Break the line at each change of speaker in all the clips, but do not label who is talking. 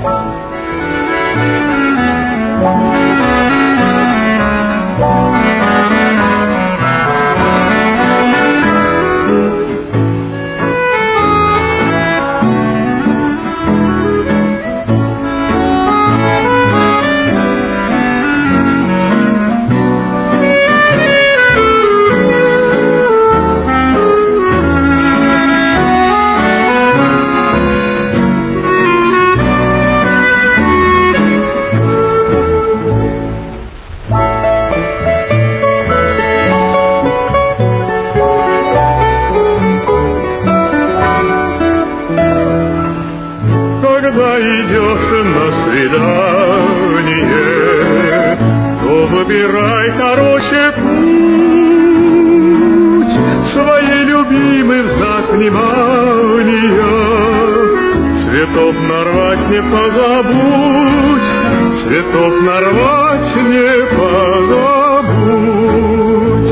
Когда идешь на свидание, то выбирай хороший путь, своей любимой в знак внимания. Цветов нарвать не позабудь, цветов нарвать не позабудь.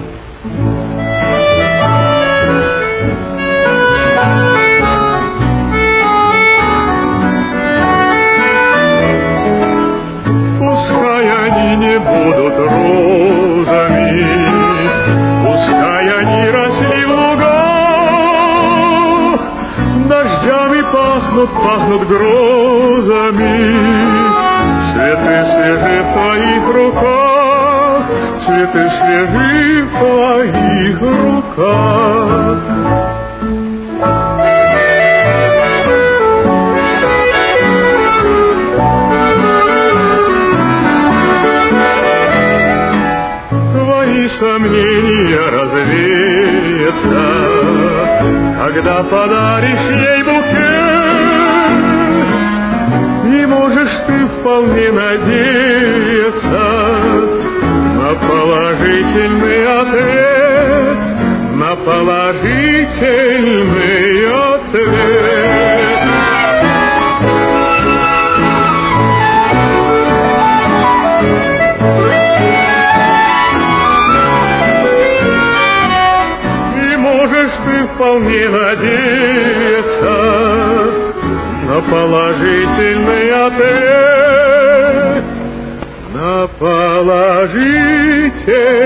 Не будут розами, пускай они росли в лугах, дождями пахнут грозами. Цветы свежи в твоих руках, цветы свежи в твоих руках. Сомнения развеются, когда подаришь ей букет, и можешь ты вполне надеяться на положительный ответ, на положительный ответ. Вполне надеяться на положительный ответ, на положительный